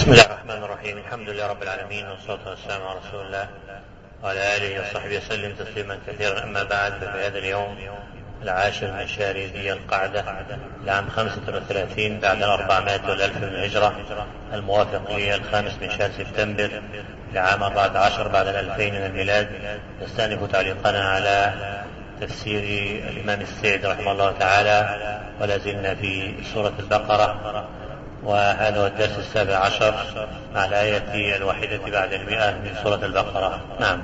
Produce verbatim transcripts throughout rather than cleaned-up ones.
بسم الله الرحمن الرحيم. الحمد لله رب العالمين، والصلاة والسلام على رسول الله وعلى آله وصحبه وسلم تسليما كثيرا. أما بعد، ففي هذا اليوم العاشر من شهر ذي القعدة العام خمسة وثلاثين بعد الأربعمائة والألف من الهجرة، الموافق للخامس من شهر سبتمبر لعام أربعة عشر بعد الألفين من الميلاد، نستأنف تعليقنا على تفسير الإمام السعدي رحمه الله تعالى، ولا زلنا في سورة البقرة، وهذا هو الدرس السابع عشر مع الآية الواحدة بعد المئة من سورة البقرة. نعم.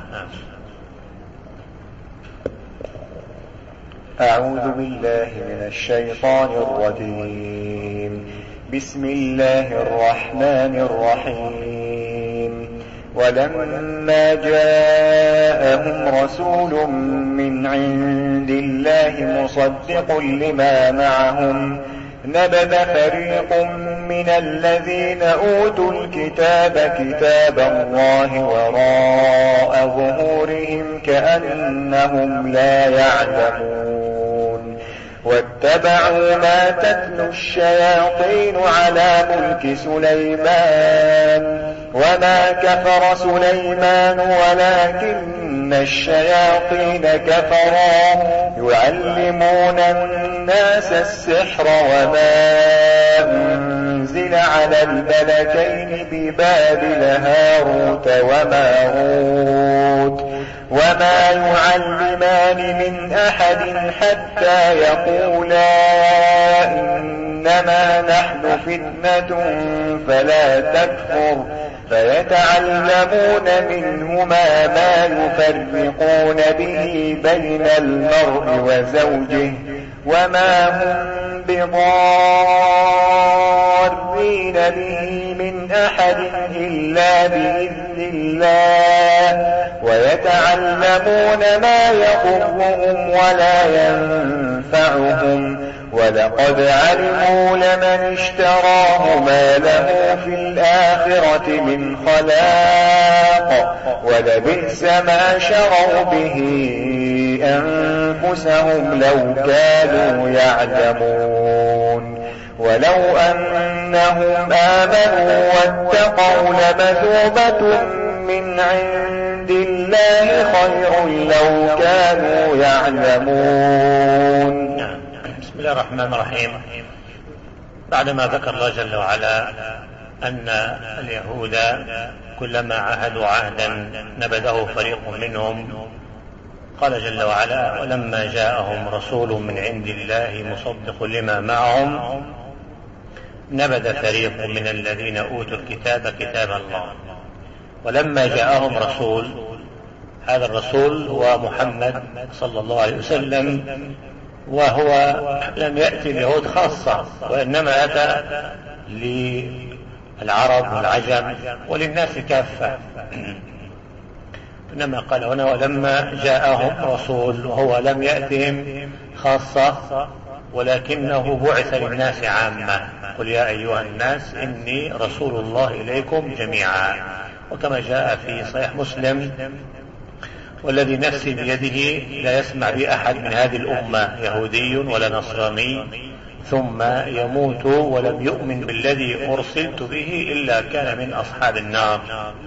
أعوذ بالله من الشيطان الرجيم. بسم الله الرحمن الرحيم. ولما جاءهم رسول من عند الله مصدق لما معهم نبذ فريق من الذين أوتوا الكتاب كتاب الله وراء ظهورهم كأنهم لا يعلمون، واتبعوا ما تتلو الشياطين على ملك سليمان وما كفر سليمان ولكن الشياطين كفروا يعلمون الناس السحر وما أنزل على الملكين ببابل هاروت وماروت وما يعلمان من أحد حتى يقولا إنما نحن فتنة فلا تكفر، فيتعلمون منهما ما يفرقون به بين المرء وزوجه وما هم بضارين به من أحد إلا بإذن الله، ويتعلمون ما يضرهم ولا ينفعهم، ولقد علموا لمن اشتراه ما له في الآخرة من خلاق، ولبئس ما شروا به أنفسهم لو كانوا يعلمون. ولو أنهم آمنوا واتقوا لمثوبة من عند الله خير لو كانوا يعلمون. بسم الله الرحمن الرحيم. بعدما ذكر الله جل وعلا أن اليهود كلما عاهدوا عهدا نبذه فريق منهم، قال جل وعلا: ولما جاءهم رسول من عند الله مصدق لما معهم نبذ فريق من الذين أوتوا الكتاب كتاب الله. ولما جاءهم رسول، هذا الرسول هو محمد صلى الله عليه وسلم، وهو لم يأتي اليهود خاصة، وإنما أتى للعرب والعجم وللناس كافة. إنما قال هنا: ولما جاءهم رسول، وهو لم يأتهم خاصة ولكنه بعث للناس عامة. قل يا أيها الناس إني رسول الله إليكم جميعا. وكما جاء في صحيح مسلم: والذي نفسي بيده لا يسمع بأحد من هذه الأمة يهودي ولا نصراني ثم يموت ولم يؤمن بالذي أرسلت به إلا كان من أصحاب النار.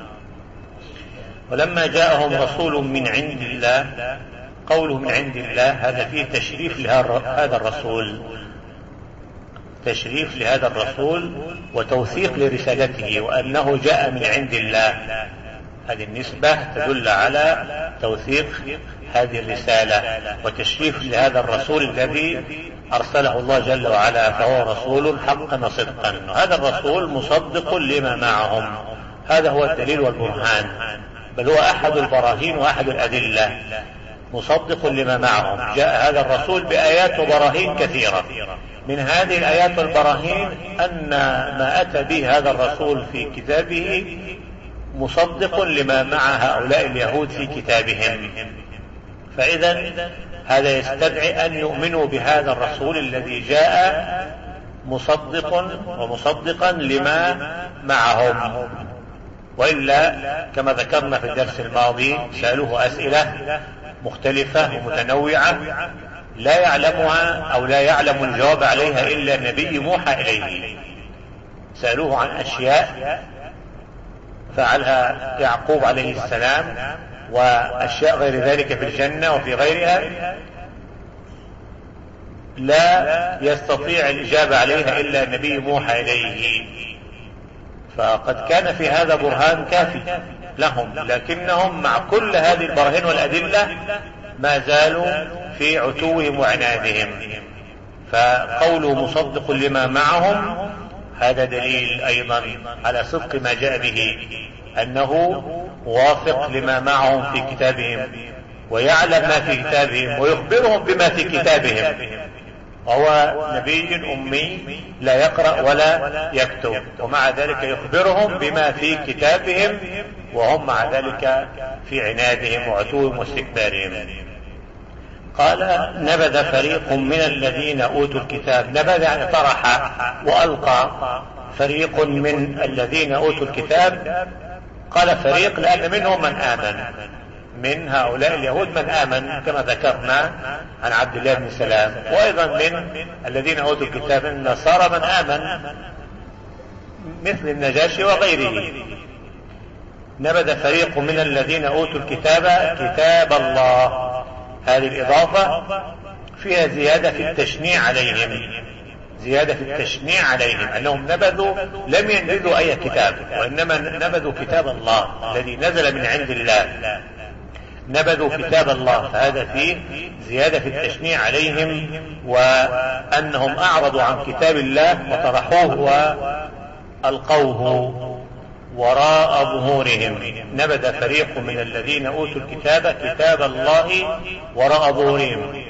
ولما جاءهم رسول من عند الله، قوله من عند الله هذا فيه تشريف لهذا الرسول، تشريف لهذا الرسول وتوثيق لرسالته، وأنه جاء من عند الله. هذه النسبة تدل على توثيق هذه الرسالة وتشريف لهذا الرسول الذي أرسله الله جل وعلا، فهو رسول حقا وصدقا. هذا الرسول مصدق لما معهم، هذا هو الدليل والبرهان، بل هو أحد البراهين وأحد الأدلة. مصدق لما معهم، جاء هذا الرسول بآيات وبراهين كثيرة. من هذه الآيات والبراهين أن ما أتى به هذا الرسول في كتابه مصدق لما مع هؤلاء اليهود في كتابهم. فإذا هذا يستدعي أن يؤمنوا بهذا الرسول الذي جاء مصدق ومصدقا لما معهم، وإلا كما ذكرنا في الدرس الماضي سألوه أسئلة مختلفة ومتنوعة لا يعلمها أو لا يعلم الجواب عليها إلا النبي موحى إليه. سألوه عن أشياء فعلها يعقوب عليه السلام وأشياء غير ذلك في الجنة وفي غيرها لا يستطيع الإجابة عليها إلا النبي موحى إليه، فقد كان في هذا برهان كافي لهم، لكنهم مع كل هذه البراهين والأدلة ما زالوا في عتوهم وعنادهم. فقوله مصدق لما معهم هذا دليل أيضا على صدق ما جاء به، أنه موافق لما معهم في كتابهم ويعلم ما في كتابهم ويخبرهم بما في كتابهم، وهو نبي أمي لا يقرأ ولا يكتب، ومع ذلك يخبرهم بما في كتابهم وهم مع ذلك في عنادهم وعتوهم واستكبارهم. قال نبذ فريق من الذين أوتوا الكتاب، نبذ يعني طرح وألقى فريق من الذين أوتوا الكتاب. قال فريق لأن منهم من آمن، من هؤلاء اليهود من آمن كما ذكرنا عن عبد الله بن سلام، وأيضا من الذين أوتوا الكتاب النصارى من آمن مثل النجاشي وغيره. نبذ فريق من الذين أوتوا الكتاب كتاب الله، هذه الإضافة فيها زيادة في التشنيع عليهم، زيادة في التشنيع عليهم أنهم نبذوا لم ينبذوا أي كتاب، وإنما نبذوا كتاب الله الذي نزل من عند الله، نبذوا كتاب الله، فهذا فيه زيادة في التشنيع عليهم وأنهم أعرضوا عن كتاب الله وطرحوه وألقوه وراء ظهورهم. نبذ فريق من الذين أوتوا الكتاب كتاب الله وراء ظهورهم.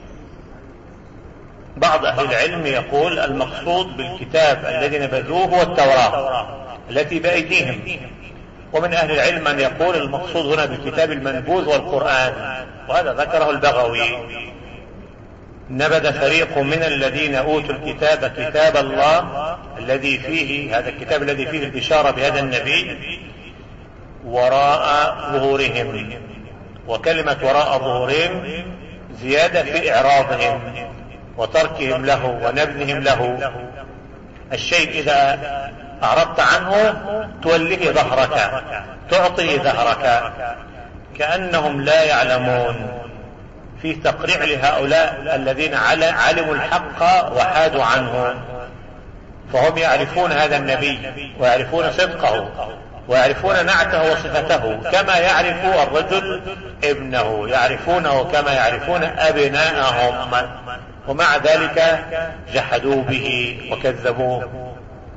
بعض أهل العلم يقول المقصود بالكتاب الذي نبذوه هو التوراة التي بأيديهم، ومن أهل العلم من يقول المقصود هنا بالكتاب المنبوذ والقرآن، وهذا ذكره البغوي. نبذ فريق من الذين أوتوا الكتاب كتاب الله الذي فيه هذا الكتاب الذي فيه البشارة بهذا النبي وراء ظهورهم، وكلمة وراء ظهورهم زيادة في إعراضهم وتركهم له ونبذهم له. الشيء إذا أعرضت عنه توليه ظهرك، تعطي ظهرك، كأنهم لا يعلمون، في تقريع لهؤلاء الذين علموا الحق وحادوا عنه، فهم يعرفون هذا النبي ويعرفون صدقه ويعرفون نعته وصفته كما يعرف الرجل ابنه، يعرفونه كما يعرفون أبناءهم، ومع ذلك جحدوا به وكذبوه.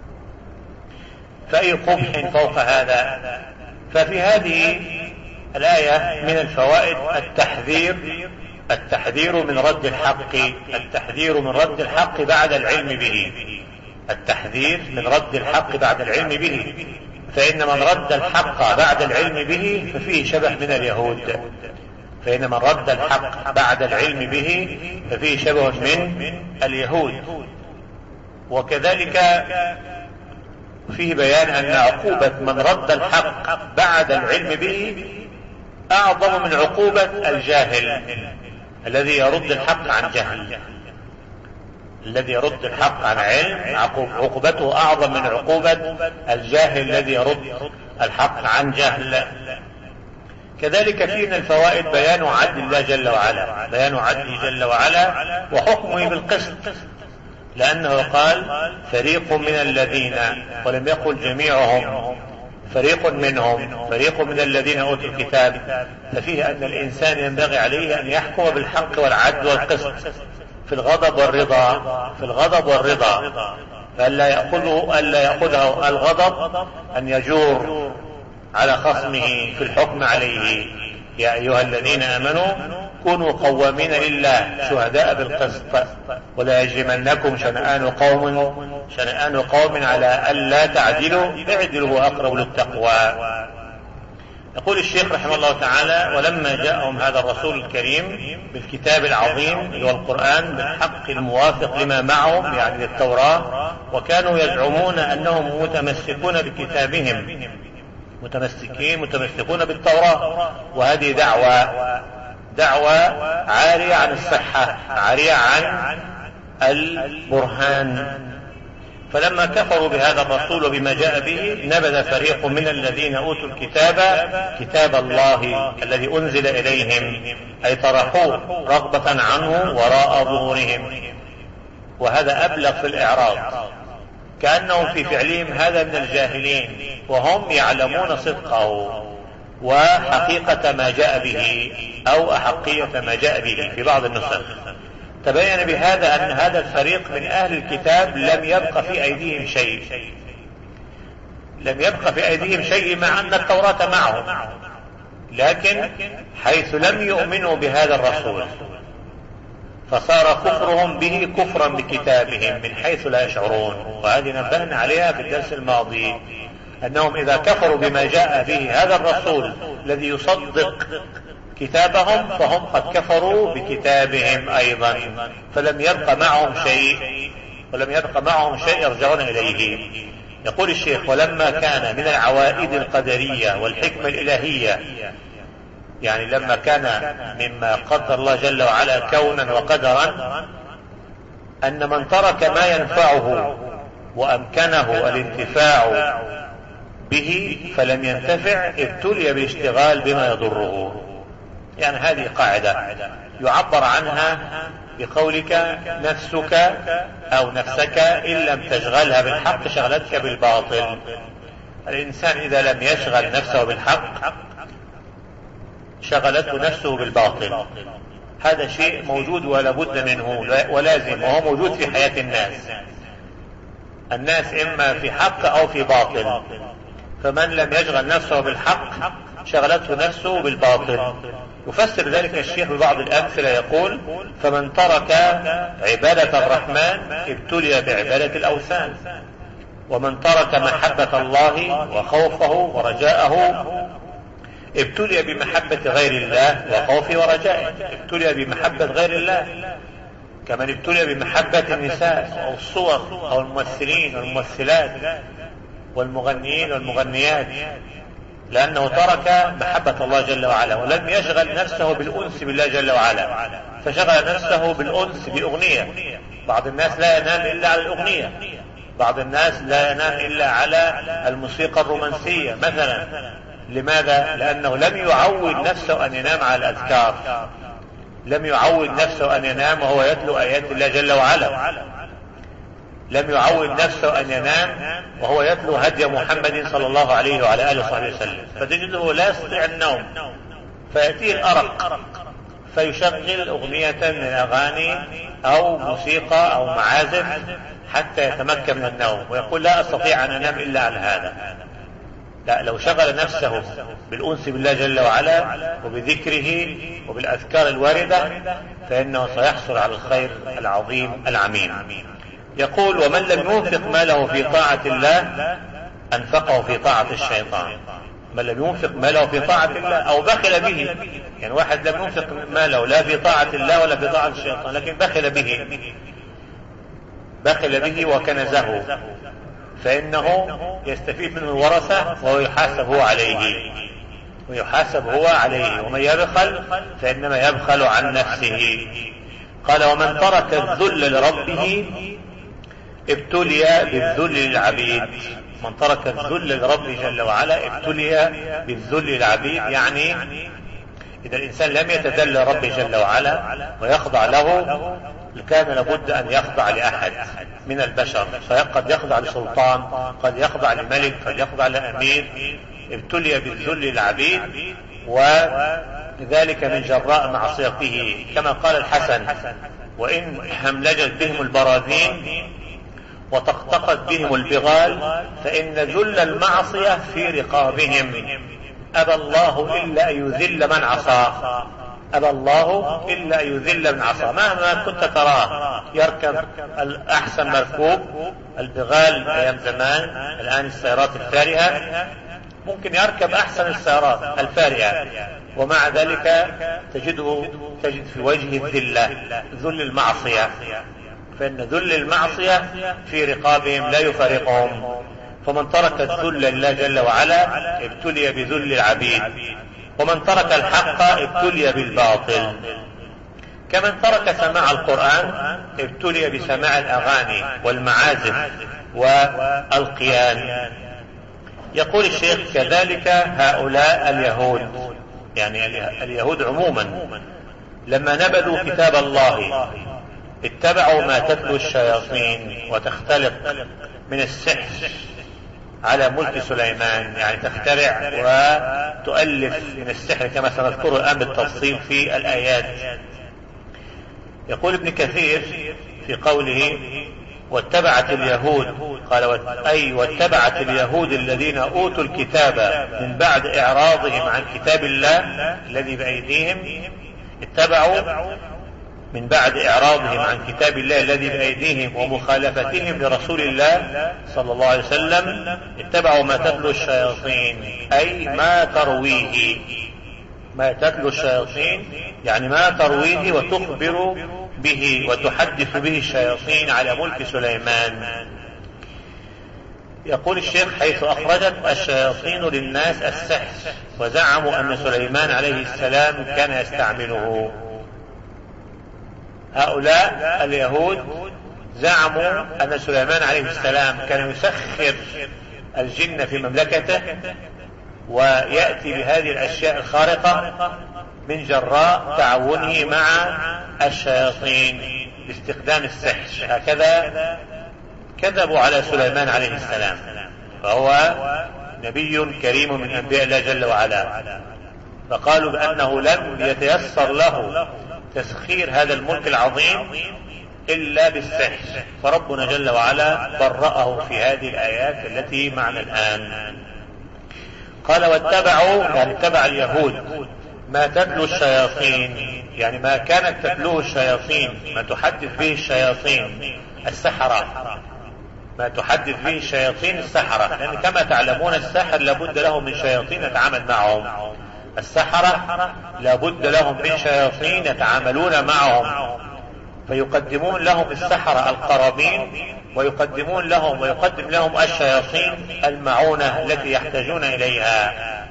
فأي قبح فوق هذا. ففي هذه الآية من الفوائد التحذير التحذير من رد الحق، التحذير من رد الحق بعد العلم به، التحذير من رد الحق بعد العلم به، فإن من رد الحق بعد العلم به ففيه شبه من اليهود، فإن من رد الحق بعد العلم به ففيه شبه من اليهود. وكذلك فيه بيان أن عقوبة من رد الحق بعد العلم به أعظم من عقوبة الجاهل الذي يرد الحق عن جهل، الذي يرد الحق عن علم عقوبته أعظم من عقوبة الجاهل الذي يرد الحق عن جهل. كذلك فيه من الفوائد بيان عدل الله جل وعلا، بيان عدله جل وعلا وحكمه بالقسط، لأنه قال فريق من الذين ولم يقل جميعهم، فريق منهم، فريق من الذين أوتوا الكتاب، ففيه أن الإنسان ينبغي عليه أن يحكم بالحق والعدل والقسط في الغضب والرضا، في الغضب والرضا، فألا يأخذه ألا يأخذه الغضب أن يجور على خصمه في الحكم عليه. يا أيها الذين آمنوا كونوا قوامين لله شهداء بالقسط ولا يجرمنكم شنآن قوم شنآن قوم على ألا تعدلوا اعدلوا هو أقرب للتقوى. يقول الشيخ رحمه الله تعالى ولما جاءهم هذا الرسول الكريم بالكتاب العظيم اللي هو القرآن بالحق الموافق لما معهم يعني للتوراة، وكانوا يزعمون أنهم متمسكون بكتابهم، متمسكين متمسكون بالتوراة، وهذه دعوة دعوة عارية عن الصحة، عارية عن البرهان. فلما كفروا بهذا الرسول وبما جاء به نبذ فريق من الذين أوتوا الكتاب كتاب الله الذي أنزل إليهم، أي طرحوه رغبة عنه وراء ظهورهم. وهذا أبلغ في الإعراض، كأنهم في فعلهم هذا من الجاهلين وهم يعلمون صدقه وحقيقة ما جاء به أو أحقية ما جاء به. في بعض النسخ تبين بهذا أن هذا الفريق من أهل الكتاب لم يبق في أيديهم شيء، لم يبق في أيديهم شيء مع أن التوراة معهم، لكن حيث لم يؤمنوا بهذا الرسول فصار كفرهم به كفرا بكتابهم من حيث لا يشعرون. وهذه نبهنا عليها في الدرس الماضي، أنهم إذا كفروا بما جاء به هذا الرسول الذي يصدق كتابهم فهم قد كفروا بكتابهم أيضا، فلم يبق معهم شيء ولم يبق معهم شيء يرجعون إليه. يقول الشيخ: ولما كان من العوائد القدرية والحكمة الإلهية، يعني لما كان مما قدر الله جل وعلا كونا وقدرا أن من ترك ما ينفعه وأمكنه الانتفاع به فلم ينتفع ابتلي بالاشتغال بما يضره. يعني هذه قاعدة يعبر عنها بقولك نفسك أو نفسك إن لم تشغلها بالحق شغلتك بالباطل. الإنسان إذا لم يشغل نفسه بالحق شغلته نفسه بالباطل. هذا شيء موجود ولا بد منه ولازم، وهو موجود في حياة الناس. الناس إما في حق أو في باطل، فمن لم يشغل نفسه بالحق شغلته نفسه بالباطل. يفسر ذلك الشيخ ببعض الأمثلة، يقول: فمن ترك عبادة الرحمن ابتلي بعبادة الأوثان، ومن ترك محبة الله وخوفه ورجاءه ابتلي بمحبة غير الله وخوفه ورجائه. ابتلي بمحبة غير الله كمن ابتلي بمحبة النساء أو الصور أو الممثلين والممثلات والمغنيين والمغنيات، لأنه ترك محبة الله جل وعلا ولم يشغل نفسه بالأنس بالله جل وعلا، فشغل نفسه بالأنس بأغنية. بعض الناس لا ينام إلا على الأغنية، بعض الناس لا ينام إلا على الموسيقى الرومانسية مثلا. لماذا؟ لأنه لم يعود نفسه أن ينام على الأذكار، لم يعود نفسه أن ينام وهو يتلو آيات الله جل وعلا، لم يعود نفسه أن ينام وهو يتلو هدي محمد صلى الله عليه وعلى آله وصحبه وسلم، فتجده لا يستطيع النوم، فيأتيه الأرق فيشغل أغنية من أغاني أو موسيقى أو معازف حتى يتمكن من النوم، ويقول: لا أستطيع أن أنام إلا على هذا. لا، لو شغل نفسه بالأنس بالله جل وعلا وبذكره وبالأذكار الواردة فإنه سيحصل على الخير العظيم العميم. يقول: ومن لم ينفق ماله في طاعة الله أنفقه في طاعة الشيطان. من لم ينفق ماله في طاعة الله أو بخل به، يعني واحد لم ينفق ماله لا في طاعة الله ولا في طاعة الشيطان لكن بخل به بخل به وكنزه، فإنه يستفيد منه الورثة ويحاسب هو عليه ويحاسب هو عليه ومن يبخل فإنما يبخل عن نفسه. قال: ومن ترك الذل لربه ابتلي بالذل للعبيد. من ترك الذل لربه جل وعلا ابتلي بالذل للعبيد، يعني إذا الإنسان لم يتذل لربه جل وعلا ويخضع له كان لابد أن يخضع لأحد من البشر، فقد يخضع لسلطان، قد يخضع لملك، قد يخضع لأمير. ابتلي بالذل للعبيد وذلك من جراء معصيته، كما قال الحسن: وإن هملجت بهم البراذين وطقطقت بهم البغال فإن ذل المعصية في رقابهم. أبى الله إلا أن يذل من عصاه، أبى الله إلا أن يذل من عصاه. مهما كنت تراه يركب الأحسن مركوب، البغال أيام زمان، الآن السيارات الفارهة، ممكن يركب أحسن السيارات الفارهة ومع ذلك تجده تجد في وجهه الذلة، ذل المعصية، فإن ذل المعصية في رقابهم لا يفارقهم. فمن ترك الذل لله جل وعلا ابتلي بذل العبيد، ومن ترك الحق ابتلي بالباطل. كمن ترك سماع القرآن ابتلي بسماع الأغاني والمعازف والقيان. يقول الشيخ كذلك هؤلاء اليهود، يعني اليهود عموما لما نبذوا كتاب الله اتبعوا ما تتلو الشياطين وتختلق من السحر على ملك سليمان، يعني تخترع وتؤلف من السحر كما سنذكره الآن بالتفصيل في الآيات. يقول ابن كثير في قوله واتبعت اليهود، قال أي واتبعت اليهود الذين أوتوا الكتاب من بعد إعراضهم عن كتاب الله الذي بأيديهم، اتبعوا من بعد إعراضهم عن كتاب الله الذي بأيديهم ومخالفتهم لرسول الله صلى الله عليه وسلم، اتبعوا ما تتلو الشياطين، أي ما ترويه، ما تتلو الشياطين يعني ما ترويه وتخبر به وتحدث به الشياطين على ملك سليمان. يقول الشيخ حيث أخرجت الشياطين للناس السحر وزعموا أن سليمان عليه السلام كان يستعمله. هؤلاء اليهود زعموا أن سليمان عليه السلام كان يسخر الجن في مملكته ويأتي بهذه الأشياء الخارقة من جراء تعاونه مع الشياطين باستخدام السحر. هكذا كذبوا على سليمان عليه السلام، فهو نبي كريم من أنبياء الله جل وعلا، فقالوا بأنه لم يتيسر له تسخير هذا الملك العظيم إلا بالسحر، فربنا جل وعلا برأه في هذه الآيات التي معنا الآن. قال واتبعوا، يعني اتبع اليهود ما تتلو الشياطين، يعني ما كانت تتلوه الشياطين، ما تحدث به الشياطين السحرة، ما تحدث به الشياطين السحرة، لأن كما تعلمون السحر لابد له من شياطين يتعامل معهم، السحرة لابد لهم من شياطين يتعاملون معهم، فيقدمون لهم السحرة القرابين ويقدمون لهم ويقدم لهم الشياطين المعونة التي يحتاجون إليها.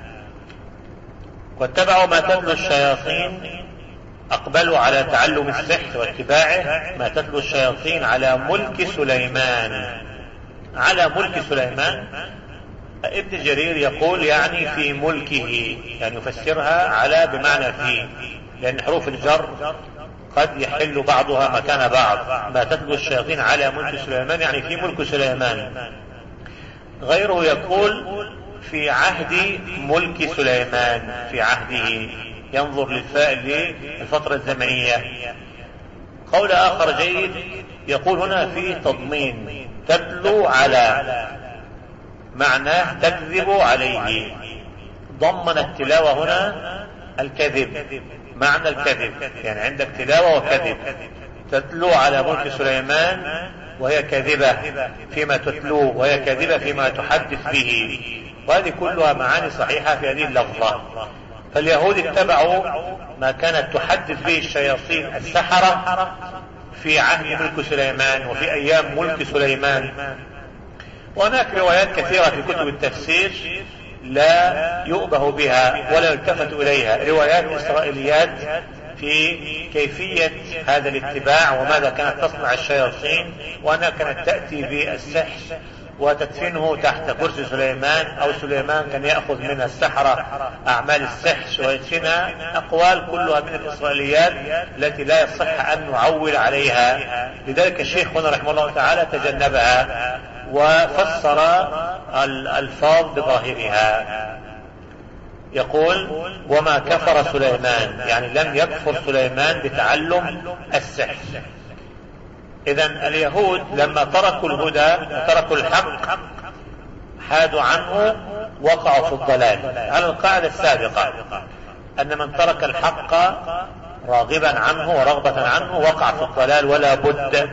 واتبعوا ما تتلو الشياطين، أقبلوا على تعلم السحر واتباعه ما تتلو الشياطين على ملك سليمان، على ملك سليمان. ابن جرير يقول يعني في ملكه، يعني يفسرها على بمعنى فيه، لأن حروف الجر قد يحل بعضها مكان بعض. ما تتلو الشياطين على ملك سليمان يعني في ملك سليمان. غيره يقول في عهد ملك سليمان، في عهده، ينظر للفاء للفترة الزمنية. قول آخر جيد يقول هنا في تضمين، تتلو على معناه تكذب عليه، ضمن التلاوة هنا الكذب، معنى الكذب، يعني عندك تلاوة وكذب. تتلو على ملك سليمان وهي كذبة فيما تتلو، وهي كذبة فيما تحدث به، وهذه كلها معاني صحيحة في هذه اللفظة. فاليهود اتبعوا ما كانت تحدث به الشياطين السحرة في عهد ملك سليمان وفي أيام ملك سليمان. وهناك روايات كثيرة في كتب التفسير لا يؤبه بها ولا يلتفت إليها، روايات إسرائيليات في كيفية هذا الاتباع وماذا كانت تصنع الشياطين، وأنها كانت تأتي بالسحر وتدفنه تحت كرسي سليمان، أو سليمان كان يأخذ من السحرة أعمال السحر ويدفنها. أقوال كلها من الإسرائيليات التي لا يصح أن نعول عليها، لذلك الشيخ هنا رحمه الله تعالى تجنبها وفسر الألفاظ بظاهرها. يقول وما كفر سليمان، يعني لم يكفر سليمان بتعلم السحر. إذن اليهود لما تركوا الهدى وتركوا الحق حادوا عنه، وقعوا في الضلال، على القاعدة السابقة أن من ترك الحق راغبا عنه ورغبة عنه وقع في الضلال ولا بد.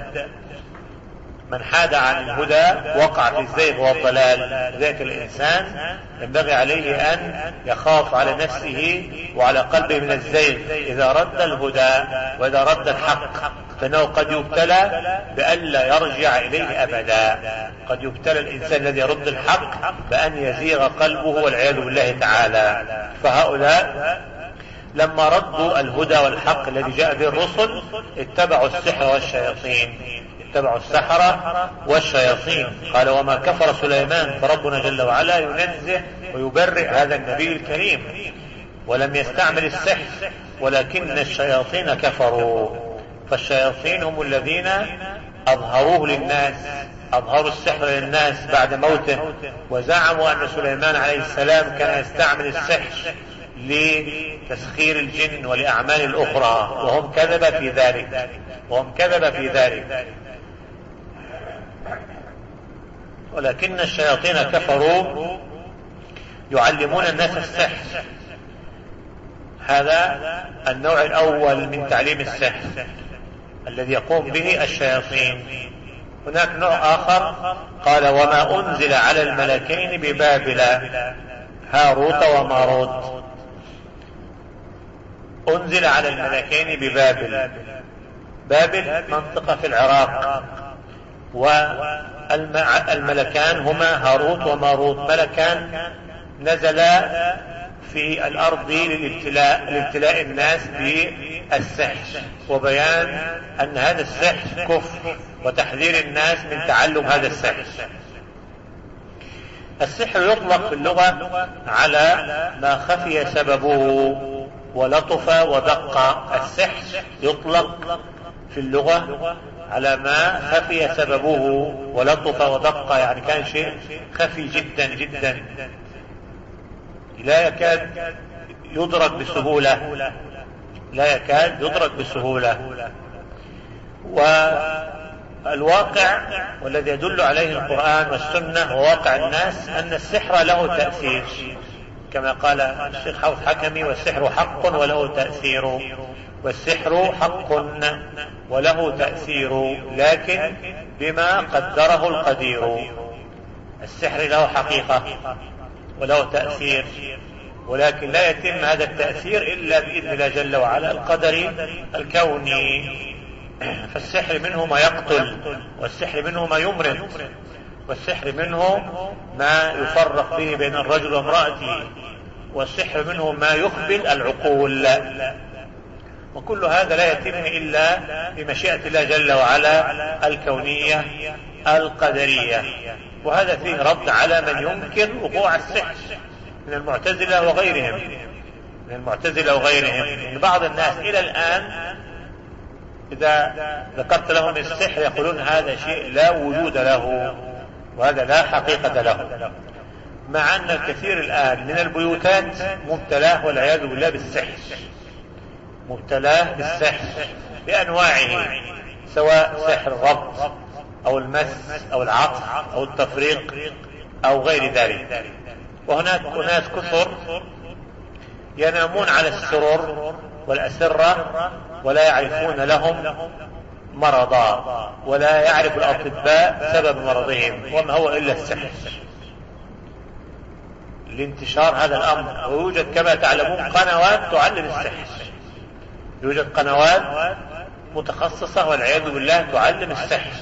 من حاد عن الهدى وقع في الزيغ والضلال. ذلك الإنسان ينبغي عليه أن يخاف على نفسه وعلى قلبه من الزيغ إذا رد الهدى وإذا رد الحق، فإنه قد يبتلى بألا يرجع إليه أبدا. قد يبتلى الإنسان الذي يرد الحق بأن يزيغ قلبه والعياذ بالله تعالى. فهؤلاء لما ردوا الهدى والحق الذي جاء به الرسل اتبعوا السحر والشياطين، اتبعوا السحرة والشياطين. قال وما كفر سليمان، فربنا جل وعلا ينزه ويبرئ هذا النبي الكريم، ولم يستعمل السحر ولكن الشياطين كفروا. فالشياطين هم الذين أظهروه للناس، أظهروا السحر للناس بعد موته، وزعموا أن سليمان عليه السلام كان يستعمل السحر لتسخير الجن ولأعمال الأخرى، وهم كذب في ذلك وهم كذب في ذلك ولكن الشياطين كفروا يعلمون الناس السحر. هذا النوع الأول من تعليم السحر الذي يقوم به الشياطين. هناك نوع آخر قال وما أنزل على الملكين ببابل هاروت وماروت. أنزل على الملكين ببابل، بابل منطقة في العراق، والملكان هما هاروت وماروت، ملكان نزلا في الأرض للابتلاء لابتلاء الناس بالسحر وبيان أن هذا السحر كفر وتحذير الناس من تعلم هذا السحر. السحر يطلق في اللغة على ما خفي سببه ولطف ودق. السحر يطلق في اللغة على ما خفي سببه ولطف ودق، يعني كان شيء خفي جدا جدا لا يكاد يدرك بسهولة لا يكاد يدرك بسهولة. والواقع والذي يدل عليه القرآن والسنة وواقع الناس أن السحر له تأثير، كما قال الشيخ حوث حكمي والسحر حق وله تأثير، والسحر حق وله تأثير لكن بما قدره القدير. السحر له حقيقة وله تأثير، ولكن لا يتم هذا التأثير إلا بإذن الله جل وعلا القدر الكوني. فالسحر منه ما يقتل، والسحر منه ما يمرض، والسحر منه ما يفرق فيه بين الرجل وامرأته، والسحر منه ما يخبل العقول، وكل هذا لا يتم إلا بمشيئة الله جل وعلا الكونية القدرية. وهذا فيه رد على من ينكر وقوع السحر من المعتزلة وغيرهم من المعتزلة وغيرهم بعض الناس إلى الآن إذا ذكرت لهم السحر يقولون هذا شيء لا وجود له وهذا لا حقيقة له، مع أن الكثير الآن من البيوتات مبتلاه والعياذ بالله بالسحر، مبتلاه بالسحر بأنواعه، سواء سحر الربط أو المس أو العطف أو التفريق أو غير ذلك. وهناك أناس كثر ينامون على السرر والأسرة ولا يعرفون لهم مرضا، ولا يعرف الأطباء سبب مرضهم وما هو إلا السحر لانتشار هذا الأمر. ويوجد كما تعلمون قنوات تعلم السحر، يوجد قنوات متخصصة والعياذ بالله تعلم السحر.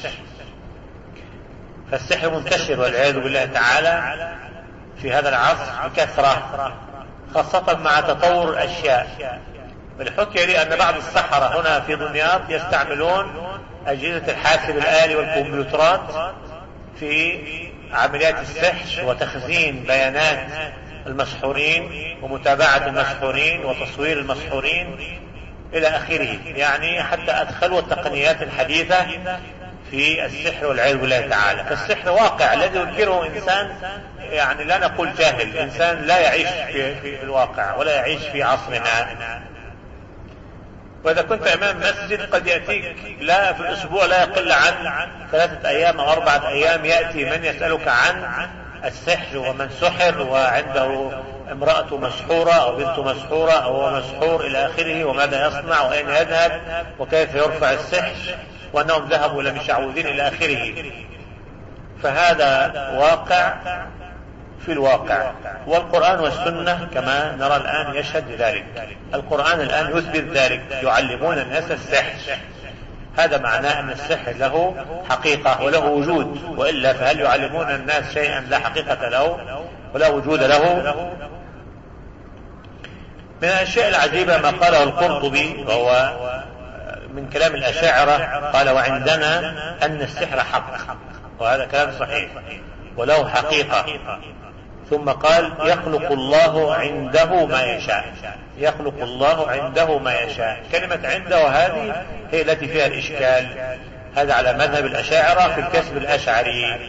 فالسحر منتشر والعياذ بالله تعالى في هذا العصر بكثرة، خاصة مع تطور الأشياء. بالحكي لي أن بعض السحرة هنا في دمياط يستعملون أجهزة الحاسب الآلي والكمبيوترات في عمليات السحر وتخزين بيانات المسحورين ومتابعة المسحورين وتصوير المسحورين إلى آخره، يعني حتى أدخلوا التقنيات الحديثة في السحر والعياذ بالله تعالى. فالسحر واقع الذي ينكره إنسان، يعني لا نقول جاهل، إنسان لا يعيش في, في الواقع ولا يعيش في عصرنا. وإذا كنت أمام مسجد قد يأتيك لا في الأسبوع لا يقل عن ثلاثة أيام أو أربعة أيام يأتي من يسألك عن السحر ومن سحر وعنده امرأة مسحورة أو بنت مسحورة أو هو مسحور إلى آخره، وماذا يصنع وأين يذهب وكيف يرفع السحر وأنهم ذهبوا إلى مشعوذين إلى آخره. فهذا واقع في الواقع، والقرآن والسنة كما نرى الآن يشهد لذلك. القرآن الآن يثبت ذلك، يعلمون الناس السحر. هذا معناه أن السحر له حقيقة وله وجود، وإلا فهل يعلمون الناس شيئا لا حقيقة له ولا وجود له؟ من الأشياء العجيبة ما قاله القرطبي وهو من كلام الأشاعرة، قال وعندنا أن السحر حق، وهذا كلام صحيح وله حقيقة. ثم قال يخلق الله عنده ما يشاء، يخلق الله عنده ما يشاء. كلمة عنده هذه هي التي فيها الإشكال. هذا على مذهب الأشاعرة في الكسب الأشعري،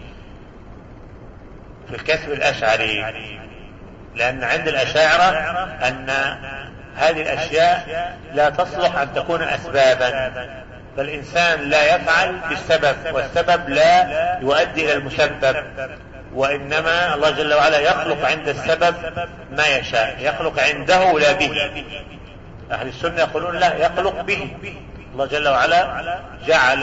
في الكسب الأشعري، لأن عند الأشاعرة أن هذه الأشياء لا تصلح أن تكون أسبابا، فالإنسان لا يفعل بالسبب، والسبب لا يؤدي إلى المسبب، وإنما الله جل وعلا يخلق عند السبب ما يشاء، يخلق عنده لا به. أهل السنة يقولون لا، يخلق به. الله جل وعلا جعل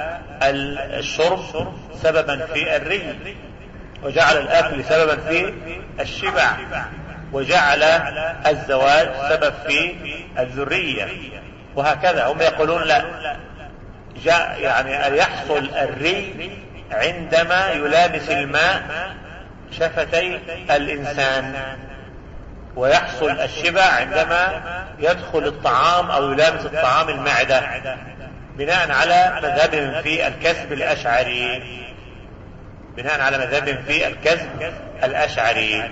الشرب سببا في الري، وجعل الأكل سببا في الشبع، وجعل الزواج سبب في الذرية، وهكذا. هم يقولون لا، جاء يعني يحصل الري عندما يلامس الماء شفتي الإنسان، ويحصل الشبع عندما يدخل الطعام أو يلامس الطعام المعدة، بناء على مذهبهم في الكسب الأشعري، بناء على مذهبهم في الكسب الأشعري.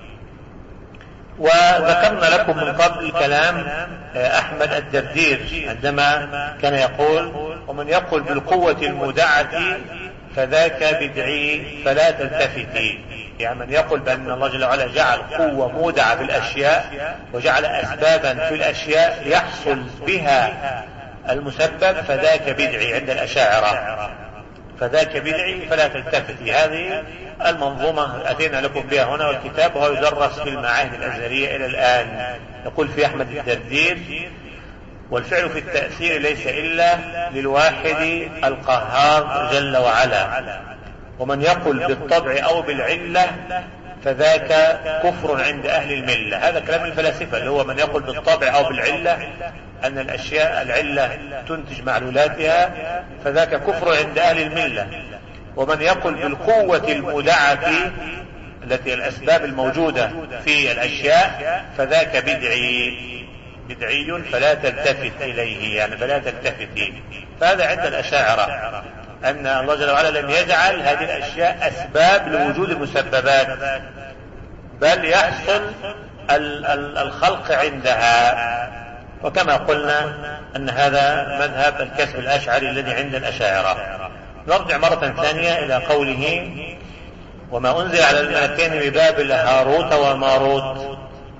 وذكرنا لكم من قبل كلام أحمد الدردير عندما كان يقول ومن يقول بالقوة المودعة فذاك بدعي فلا تلتفتي. يعني من يقول بأن الله جل وعلا جعل قوة مودعة في الأشياء وجعل أسبابا في الأشياء يحصل بها المسبب فذاك بدعي عند الأشاعرة، فذاك بدعي فلا تلتفتي. هذه المنظومة أتينا لكم بها هنا، والكتاب وهو يدرس في المعاهد الأزهرية إلى الآن. يقول في أحمد الدردير والفعل في التأثير ليس إلا للواحد القهار جل وعلا، ومن يقول بالطبع أو بالعلة فذاك كفر عند أهل الملة. هذا كلام الفلاسفة، اللي هو من يقول بالطبع أو بالعلة أن الأشياء العلة تنتج معلولاتها فذاك كفر عند أهل الملة، ومن يقول بالقوة المودعة التي الأسباب الموجودة في الأشياء فذاك بدعي، بدعي فلا تلتفت إليه، يعني فلا تلتفتي. فهذا عند الأشاعرة أن الله جل وعلا لم يجعل هذه الأشياء أسباب لوجود المسببات، بل يحصل الخلق عندها. وكما قلنا أن هذا مذهب الكسب الأشعري الذي عند الأشاعرة. نرجع مرة ثانية إلى قوله وما أنزل على الملكين ببابل هاروت وماروت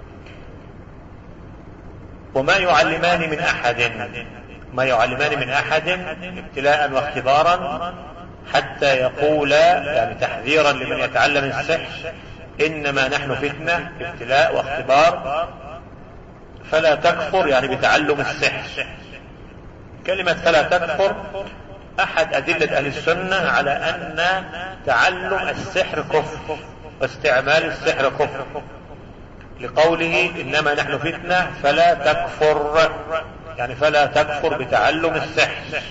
وما يعلمان من أحد، ما يعلمان من أحد ابتلاء واختبارا حتى يقولا، يعني تحذيرا لمن يتعلم السحر، إنما نحن فتنة، ابتلاء واختبار، فلا تكفر، يعني بتعلم السحر. كلمة فلا تكفر أحد أدلة أهل السنة على أن تعلم السحر كفر واستعمال السحر كفر، لقوله إنما نحن فتنة فلا تكفر، يعني فلا تكفر بتعلم السحر.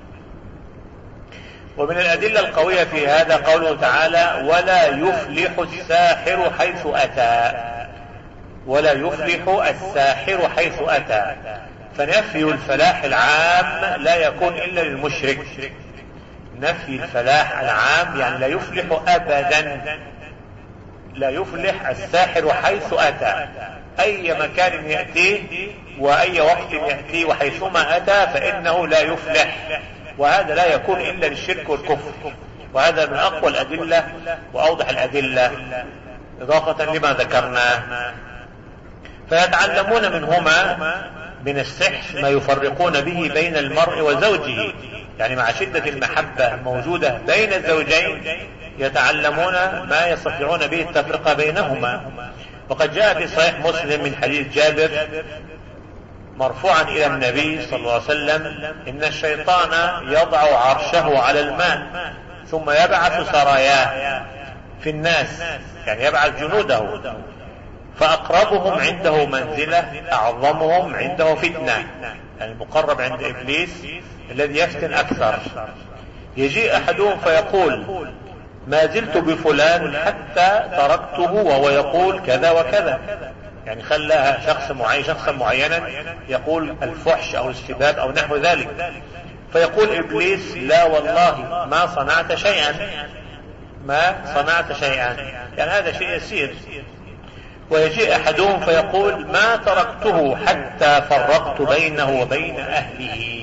ومن الأدلة القوية في هذا قوله تعالى ولا يفلح الساحر حيث أتى، ولا يفلح الساحر حيث أتى، فنفي الفلاح العام لا يكون إلا للمشرك. نفي الفلاح العام يعني لا يفلح أبدا، لا يفلح الساحر حيث أتى، أي مكان يأتيه وأي وقت يأتيه وحيثما أتى فإنه لا يفلح، وهذا لا يكون إلا للشرك والكفر. وهذا من أقوى الأدلة وأوضح الأدلة إضافة لما ذكرناه. فيتعلمون منهما من السحر ما يفرقون به بين المرء وزوجه، يعني مع شدة المحبة الموجودة بين الزوجين يتعلمون ما يستطيعون به التفرقة بينهما. وقد جاء في صحيح مسلم من حديث جابر مرفوعا إلى النبي صلى الله عليه وسلم إن الشيطان يضع عرشه على الماء ثم يبعث سراياه في الناس، يعني يبعث جنوده، فأقربهم عنده منزلة أعظمهم عنده فتنة، يعني المقرب عند إبليس الذي يفتن أكثر. يجيء أحدهم فيقول ما زلت بفلان حتى تركته وهو يقول كذا وكذا، يعني خلاها شخص معين شخصا معينا يقول الفحش أو السباب أو نحو ذلك، فيقول إبليس لا والله ما صنعت شيئا، ما صنعت شيئا، يعني هذا شيء يسير. ويجيء أحدهم فيقول ما تركته حتى فرقت بينه وبين أهله.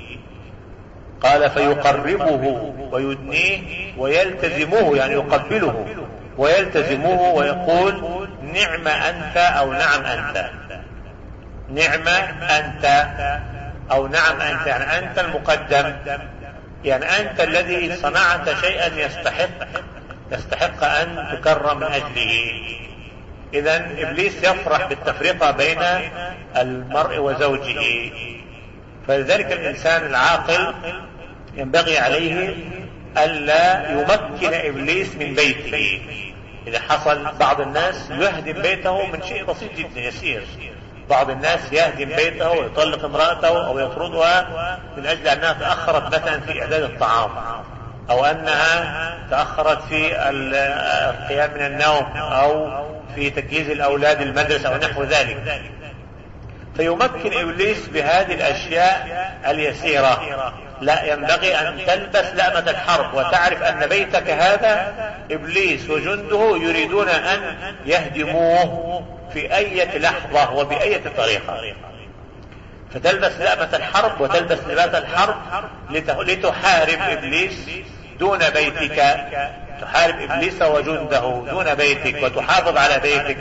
قال فيقربه ويدنيه ويلتزمه، يعني يقبله ويلتزمه ويقول نعم أنت أو نعم أنت، نعم أنت أو نعم أنت، يعني أنت المقدم، يعني أنت الذي صنعت شيئا يستحق يستحق أن تكرم من أجله. إذن إبليس يفرح بالتفرقة بين المرء وزوجه. فلذلك الإنسان العاقل ينبغي عليه ألا يمكن إبليس من بيته. إذا حصل بعض الناس يهدم بيته من شيء بسيط جدا يسير، بعض الناس يهدم بيته ويطلق امرأته أو يطردها من أجل أنها تأخرت مثلا في إعداد الطعام، أو أنها تأخرت في القيام من النوم، أو في تجهيز الأولاد المدرسة أو نحو ذلك. فيمكن إبليس بهذه الأشياء اليسيرة. لا ينبغي أن تلبس لأمة الحرب وتعرف أن بيتك هذا إبليس وجنده يريدون أن يهدموه في أي لحظة وبأي طريقة. فتلبس لأمة الحرب وتلبس لباس الحرب لتحارب إبليس دون بيتك، تحارب إبليس وجنده دون بيتك وتحافظ على بيتك.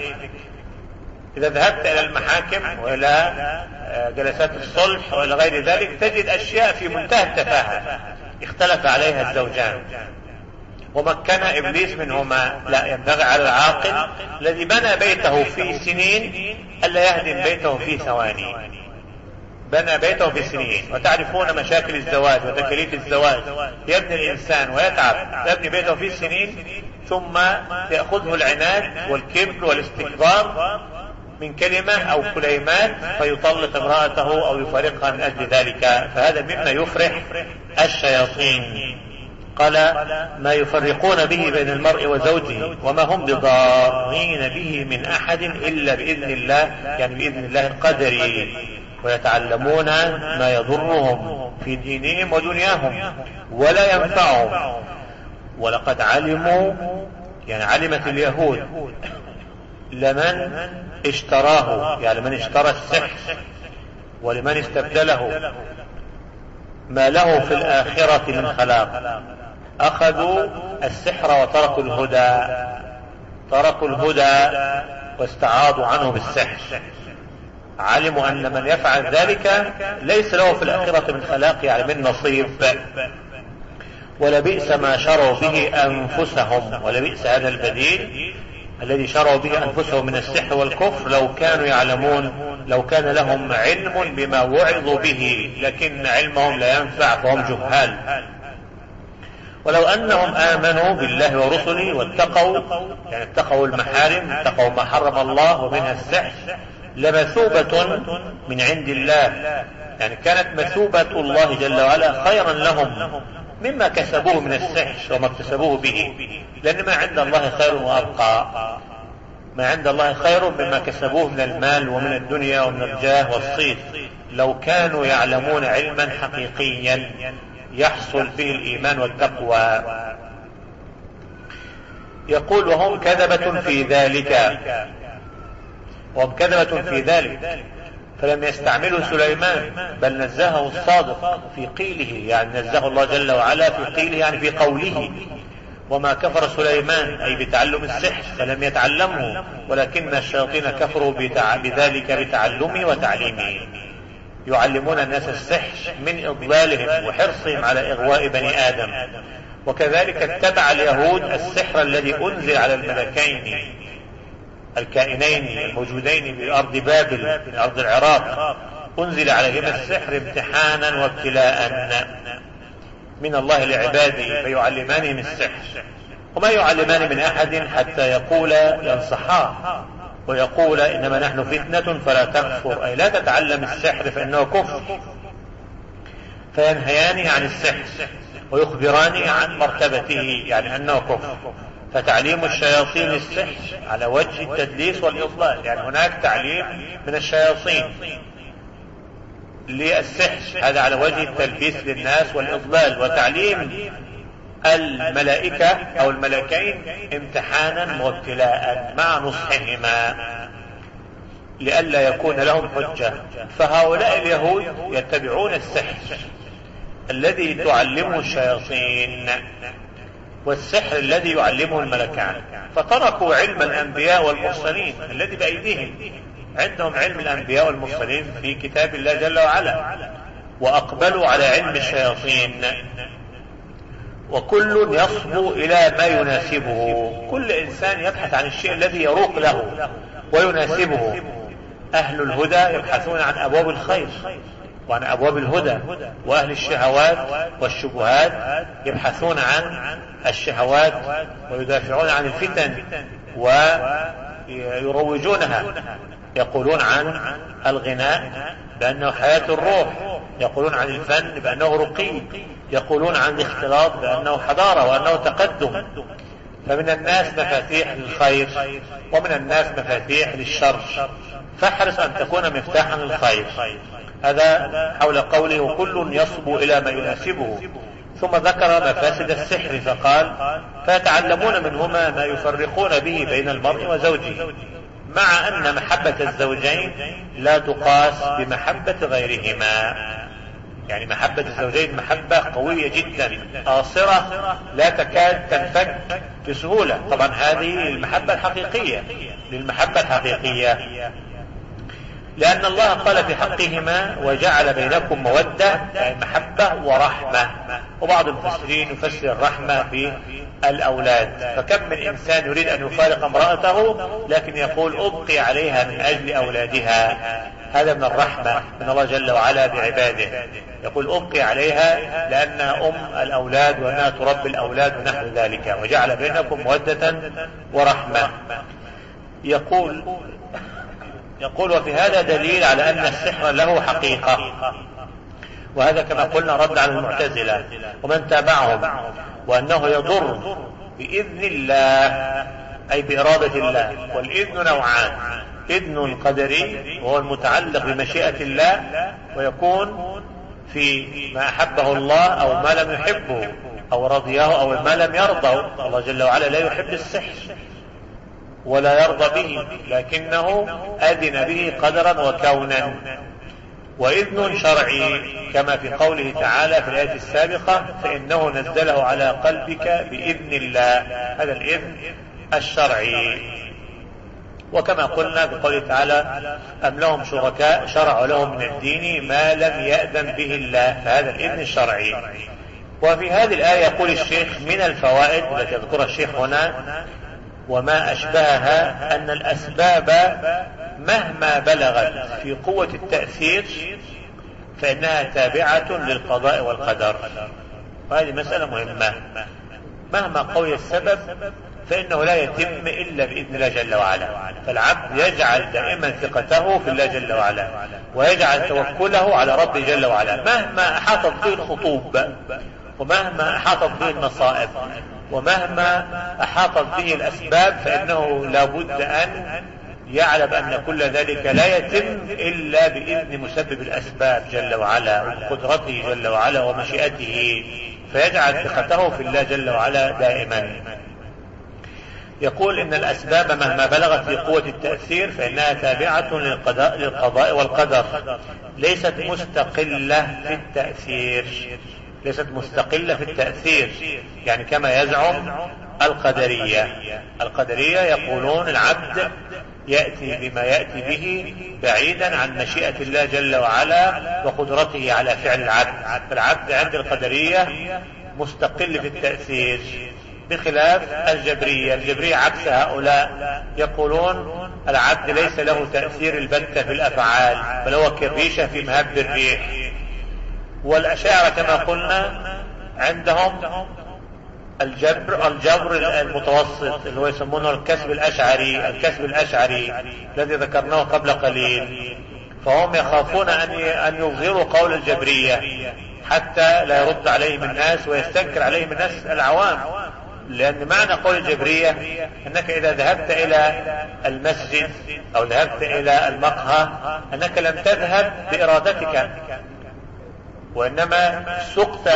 إذا ذهبت إلى المحاكم وإلى جلسات الصلح وإلى غير ذلك تجد أشياء في منتهى التفاهة اختلف عليها الزوجان ومكن إبليس منهما. لا ينبغي على العاقل الذي بنى بيته في سنين ألا يهدم بيته في ثواني. بنى بيته في سنين، وتعرفون مشاكل الزواج وتكاليف الزواج، يبني الإنسان ويتعب يبني بيته في سنين ثم يأخذه العناد والكبر والاستكبار من كلمة أو كلمات فيطلق امرأته أو يفارقها من أجل ذلك. فهذا مما يفرح الشياطين. قال ما يفرقون به بين المرء وزوجه وما هم بضارين به من أحد إلا بإذن الله، يعني بإذن الله القدري، ويتعلمون ما يضرهم في دينهم ودنياهم ولا ينفعهم. ولقد علموا، يعني علمت اليهود لمن اشتراه، يعني من اشترى السحر ولمن استبدله ما له في الآخرة من خلاق. أخذوا السحر وتركوا الهدى، تركوا الهدى واستعاضوا عنه بالسحر. علموا أن من يفعل ذلك ليس له في الآخرة من خلاق، يعني من نصيب. ولبئس ما شروا به أنفسهم، ولبئس هذا البديل الذي شروا به أنفسهم من السحر والكفر لو كانوا يعلمون، لو كان لهم علم بما وعظوا به، لكن علمهم لا ينفع فهم جهال. ولو أنهم آمنوا بالله ورسله واتقوا، يعني اتقوا المحارم، اتقوا ما حرم الله ومنها السحر، لمثوبة من عند الله، يعني كانت مثوبة الله جل وعلا خيرا لهم مما كسبوه من السحر وما اكتسبوه به، لأن ما عند الله خير وأبقى، ما عند الله خير مما كسبوه من المال ومن الدنيا ومن الجاه والصيت، لو كانوا يعلمون علما حقيقيا يحصل به الإيمان والتقوى. يقول وهم كذبة في ذلك، وهم كذبة في ذلك، فلم يستعمله سليمان بل نزهه الصادق في قيله، يعني نزهه الله جل وعلا في قيله، يعني في قوله وما كفر سليمان أي بتعلم السحر فلم يتعلمه، ولكن الشياطين كفروا بذلك بتعلمه وتعليمه. يعلمون الناس السحر من إضلالهم وحرصهم على إغواء بني آدم. وكذلك اتبع اليهود السحر الذي أنزل على الملكين الكائنين الموجودين بأرض بابل في أرض العراق، أنزل عليهما السحر امتحانا وابتلاء من الله لعباده، فيعلمانهم السحر وما يعلمان من أحد حتى يقول ينصحاه ويقول إنما نحن فتنة فلا تكفر، أي لا تتعلم السحر فإنه كفر، فينهيانه عن السحر ويخبرانه عن مرتبته، يعني أنه كفر. فتعليم الشياطين السحر على وجه التدليس والإضلال، يعني هناك تعليم من الشياطين للسحر، هذا على وجه التلبيس للناس والإضلال. وتعليم الملائكة أو الملكين امتحانا وابتلاء مع نصحهما لئلا يكون لهم حجة. فهؤلاء اليهود يتبعون السحر الذي تعلمه الشياطين والسحر الذي يعلمه الملكان، فتركوا علم الأنبياء والمرسلين الذي بأيديهم، عندهم علم الأنبياء والمرسلين في كتاب الله جل وعلا، وأقبلوا على علم الشياطين. وكل يصبو إلى ما يناسبه، كل إنسان يبحث عن الشيء الذي يروق له ويناسبه. أهل الهدى يبحثون عن أبواب الخير وعن أبواب الهدى، وأهل الشهوات والشبهات يبحثون عن الشهوات ويدافعون عن الفتن ويروجونها. يقولون عن الغناء بأنه حياة الروح، يقولون عن الفن بأنه رقي، يقولون عن الاختلاط بأنه حضارة وأنه تقدم. فمن الناس مفاتيح للخير ومن الناس مفاتيح للشر، فاحرص أن تكون مفتاحا للخير. هذا حول قوله وكل يصبو إلى ما يناسبه. ثم ذكر مفاسد السحر فقال فيتعلمون منهما ما يفرقون به بين المرء وزوجه، مع أن محبة الزوجين لا تقاس بمحبة غيرهما. يعني محبة الزوجين محبة قوية جدا قاصرة لا تكاد تنفك بسهولة. طبعا هذه المحبة الحقيقية للمحبة الحقيقية، لأن الله قال في حقهما وجعل بينكم مودة، يعني محبة ورحمة. وبعض المفسرين يفسر الرحمة بالأولاد، فكم من إنسان يريد أن يفارق امرأته لكن يقول أبقي عليها من أجل أولادها. هذا من الرحمة من الله جل وعلا بعباده، يقول أبقي عليها لأنها أم الأولاد وأنها تربي الأولاد ونحو ذلك. وجعل بينكم مودة ورحمة. يقول يقول وفي هذا دليل على أن السحر له حقيقة، وهذا كما قلنا رد على المعتزلة ومن تابعهم، وأنه يضر بإذن الله أي بإرادة الله. والإذن نوعان، إذن قدري وهو المتعلق بمشيئة الله ويكون في ما أحبه الله أو ما لم يحبه أو رضيه أو ما لم يرضه. الله جل وعلا لا يحب السحر ولا يرضى به، لكنه أذن به قدرا وكونا. وإذن شرعي كما في قوله تعالى في الآية السابقة فإنه نزله على قلبك بإذن الله، هذا الإذن الشرعي. وكما قلنا بقوله تعالى أم لهم شركاء شرعوا لهم من الدين ما لم يأذن به الله، فهذا الإذن الشرعي. وفي هذه الآية يقول الشيخ من الفوائد التي يذكرها الشيخ هنا وما أشبهها أن الأسباب مهما بلغت في قوة التأثير فإنها تابعة للقضاء والقدر. وهذه مسألة مهمة، مهما قوي السبب فإنه لا يتم إلا بإذن الله جل وعلا. فالعبد يجعل دائما ثقته في الله جل وعلا ويجعل توكله على ربه جل وعلا مهما أحاطت به الخطوب ومهما أحاطت به المصائب ومهما أحاطت به الأسباب، فإنه لابد أن يعلم أن كل ذلك لا يتم إلا بإذن مسبب الأسباب جل وعلا وقدرته جل وعلا ومشيئته، فيجعل ثقته في الله جل وعلا دائما. يقول إن الأسباب مهما بلغت في قوة التأثير فإنها تابعة للقضاء, للقضاء والقدر، ليست مستقلة في التأثير ليست مستقلة في التأثير يعني كما يزعم القدرية. القدرية يقولون العبد يأتي بما يأتي به بعيدا عن مشيئة الله جل وعلا وقدرته على فعل العبد. فالعبد عند القدرية مستقل في التأثير بخلاف الجبرية. الجبرية عكس هؤلاء، يقولون العبد ليس له تأثير البتة في الأفعال بل هو كالريشة في مهب الريح. والأشاعرة كما قلنا عندهم الجبر الجبر المتوسط اللي هو يسمونه الكسب الأشعري الكسب الأشعري الذي ذكرناه قبل قليل. فهم يخافون أن يظهروا قول الجبرية حتى لا يرد عليهم الناس ويستنكر عليهم الناس العوام لأن معنى قول الجبرية أنك إذا ذهبت إلى المسجد أو ذهبت إلى المقهى أنك لم تذهب بإرادتك، وإنما سقت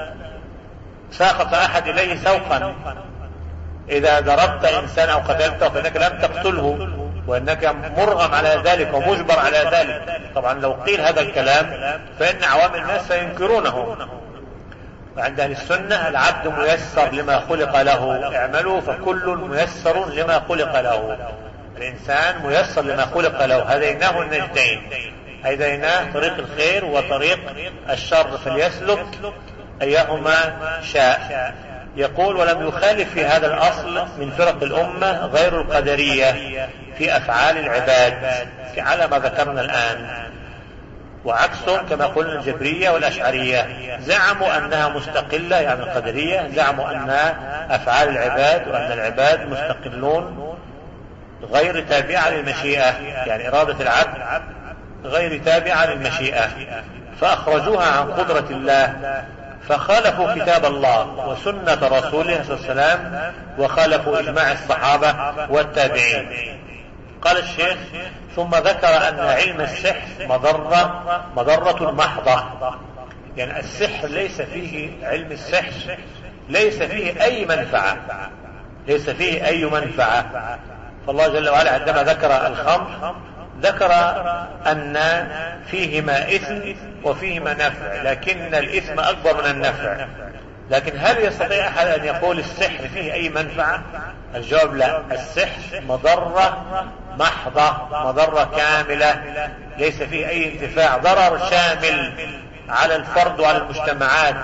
ساقط أحد إليه سوقا. إذا ضربت إنسان أو قتلته فإنك لم تقتله، وإنك مرغم على ذلك ومجبر على ذلك. طبعا لو قيل هذا الكلام فإن عوام الناس سينكرونه. وعند أهل السنة العبد ميسر لما خلق له، اعملوا فكل ميسر لما خلق له. الإنسان ميسر لما خلق له، هديناه النجدين، هديناه طريق الخير وطريق الشر، فليسلك أيهما شاء. يقول ولم يخالف في هذا الأصل من فرق الأمة غير القدرية في أفعال العباد على ما ذكرنا الآن، وعكسهم كما قلنا الجبرية والأشعرية زعموا أنها مستقلة، يعني القدرية زعموا أنها أفعال العباد وأن العباد مستقلون غير تابعة للمشيئة، يعني إرادة العبد غير تابعة للمشيئة، فأخرجوها عن قدرة الله، فخالفوا كتاب الله وسنة رسوله صلى الله عليه وسلم، وخالفوا إجماع الصحابة والتابعين. قال الشيخ ثم ذكر أن علم السحر مضرة مضرة محضة، يعني السحر ليس فيه، علم السحر ليس فيه أي منفعة، ليس فيه أي منفعة. فالله جل وعلا عندما ذكر الخمر ذكر أن فيهما إثم وفيهما نفع، لكن الإثم أكبر من النفع. لكن هل يستطيع أحد أن يقول السحر فيه أي منفعة؟ الجواب لا، السحر مضرة محضة، مضرة كاملة، ليس فيه أي انتفاع، ضرر شامل على الفرد وعلى المجتمعات،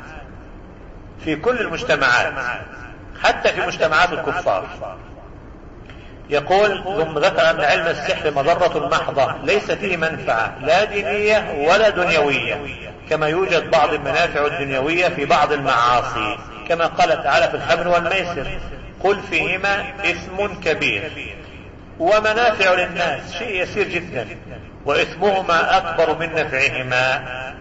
في كل المجتمعات حتى في مجتمعات الكفار. يقول ثم ذكر أن علم السحر مضرة محضة ليس فيه منفعة لا دينية ولا دنيوية، كما يوجد بعض المنافع الدنيوية في بعض المعاصي، كما قال تعالى في الخمر والميسر قل فيهما إثم كبير ومنافع للناس، شيء يسير جدا، وإثمهما أكبر من نفعهما.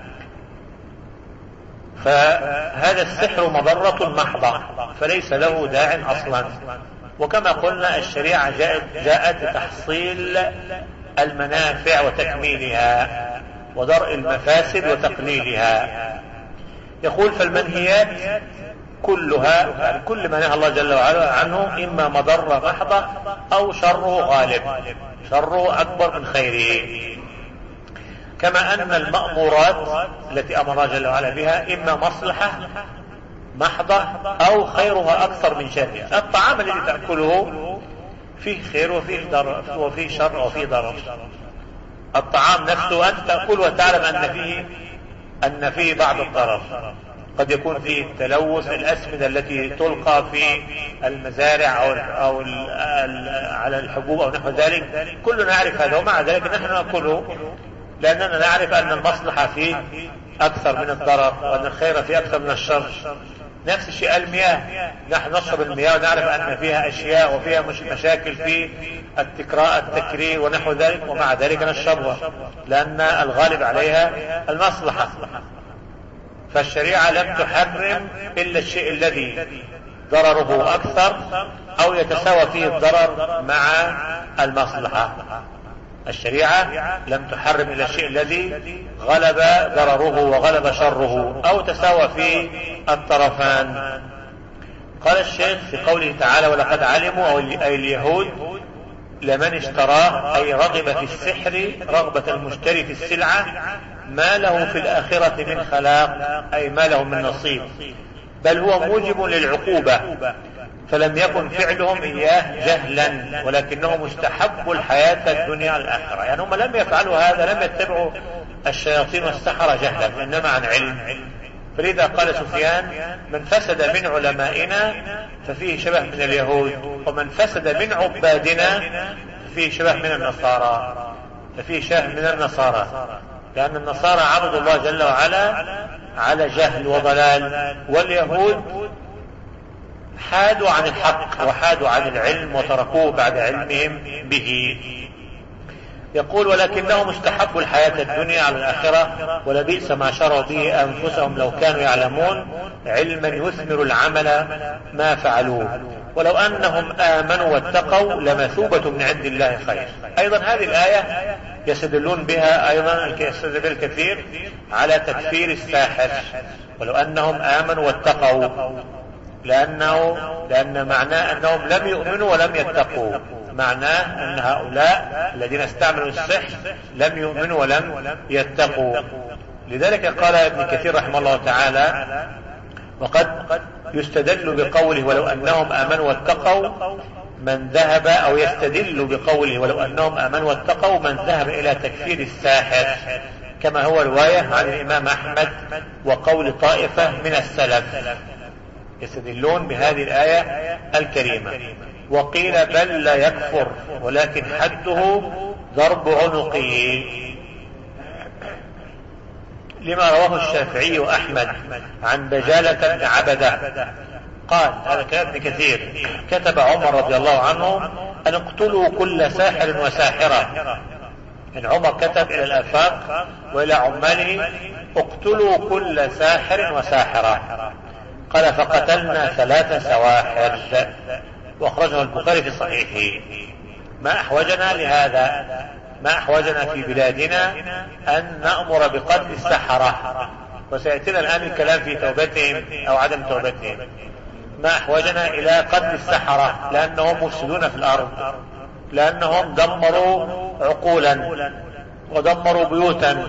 فهذا السحر مضرة محضة فليس له داع أصلا. وكما قلنا الشريعة جاءت, جاءت لتحصيل المنافع وتكميلها ودرء المفاسد وتقليلها. يقول فالمنهيات كلها، يعني كل ما نهى الله جل وعلا عنه إما مضرة محضة أو شره غالب، شره أكبر من خيره. كما أن المأمورات التي أمر الله جل وعلا بها إما مصلحة محضة أو خيرها أكثر من شرها. الطعام الذي تأكله فيه خير وفيه ضرر وفيه شر وفيه ضرر. الطعام نفسه أنت تأكل وتعلم أن فيه أن فيه بعض الضرر، قد يكون فيه تلوث الأسمدة التي تلقى في المزارع أو, أو ال ال على الحبوب أو نحو ذلك، كلنا نعرف هذا، ومع ذلك نحن نأكله لأننا نعرف أن المصلحة فيه أكثر من الضرر وأن الخير فيه أكثر من الشر. نفس الشيء المياه، نحن نشرب المياه ونعرف أن فيها أشياء وفيها مش مشاكل في التكراء التكرير ونحو ذلك، ومع ذلك نشربها لأن الغالب عليها المصلحة. فالشريعة لم تحرم إلا الشيء الذي ضرره أكثر أو يتساوى فيه الضرر مع المصلحة. الشريعة لم تحرم إلا الشيء الذي غلب ضرره وغلب شره أو تساوى فيه الطرفان. قال الشيخ في قوله تعالى ولقد علموا أي اليهود لمن اشتراه، أي رغب في السحر رغبة المشتري في السلعة، ما له في الآخرة من خلاق، أي ما له من نصيب، بل هو موجب للعقوبة، فلم يكن فعلهم إياه جهلا ولكنه مستحب الحياة الدنيا على الآخرة. يعني هم لم يفعلوا هذا، لم يتبعوا الشياطين والسحرة جهلا إنما عن علم. فلذا قال سفيان من فسد من علمائنا ففيه شبه من اليهود، ومن فسد من عبادنا ففيه شبه من النصارى، ففيه شبه من النصارى، لأن النصارى عبدوا الله جل وعلا على جهل وضلال، واليهود حادوا عن الحق وحادوا عن العلم وتركوه بعد علمهم به. يقول ولكنهم استحبوا الحياة الدنيا على الآخرة ولبئس ما شروا به أنفسهم لو كانوا يعلمون علما يثمر العمل ما فعلوه ولو أنهم آمنوا واتقوا لمثوبة من عند الله خير. أيضا هذه الآية يستدلون بها أيضا يستدل الكثير على تكفير الساحر ولو أنهم آمنوا واتقوا، لأنه لأن معناه أنهم لم يؤمنوا ولم يتقوا، معناه أن هؤلاء الذين استعملوا السحر لم يؤمنوا ولم يتقوا. لذلك قال ابن كثير رحمه الله تعالى وقد يستدل بقوله ولو أنهم آمنوا واتقوا من ذهب أو يستدل بقوله ولو أنهم آمنوا واتقوا من ذهب إلى تكفير الساحر كما هو رواية عن الإمام أحمد وقول طائفة من السلف، يستدلون بهذه الآية الكريمة. وقيل بل لا يكفر ولكن حده ضرب عنقه لما رواه الشافعي وأحمد عن بجالة بن عبده قال هذا كلام ابن كثير كتب عمر رضي الله عنه أن اقتلوا كل ساحر وساحرة. إن عمر كتب إلى الآفاق وإلى عماله اقتلوا كل ساحر وساحرة. قال فقتلنا ثلاث سواحر وأخرجه البخاري في صحيحه. ما أحوجنا لهذا؟ ما أحوجنا في بلادنا أن نأمر بقتل السحرة، وسيأتينا الآن الكلام في توبتهم أو عدم توبتهم. ما أحوجنا إلى قتل السحرة لأنهم مفسدون في الأرض، لأنهم دمروا عقولا ودمروا بيوتا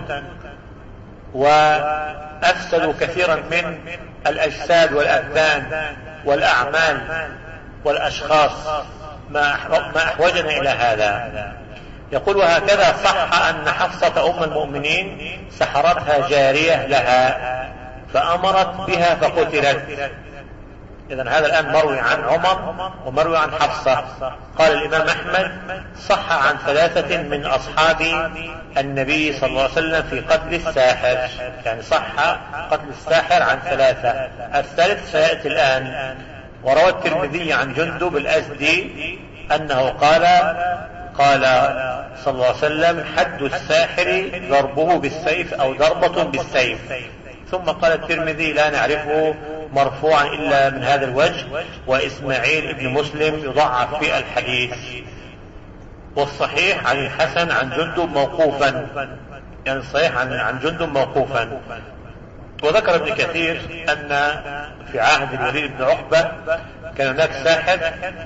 وأفسدوا كثيرا من الأجساد والأبدان والأعمال والأشخاص. ما أحوجنا إلى هذا. يقول وهكذا صح أن حفصة أم المؤمنين سحرتها جارية لها فأمرت بها فقتلت. إذن هذا الآن مروي عن عمر ومروي عن حفصة. قال الإمام أحمد صح عن ثلاثة من أصحاب النبي صلى الله عليه وسلم في قتل الساحر، يعني صح قتل الساحر عن ثلاثة. الثالث سيأتي الآن. وروى الترمذي عن جندب الأزدي أنه قال قال صلى الله عليه وسلم حد الساحر ضربه بالسيف أو ضربة بالسيف. ثم قال الترمذي لا نعرفه مرفوعا إلا من هذا الوجه، وإسماعيل ابن مسلم يضعف في الحديث. والصحيح عن الحسن عن جندب موقوفا، يعني الصحيح عن عن جندب موقوفا. وذكر ابن كثير أن في عهد الوليد بن عقبة كان هناك ساحر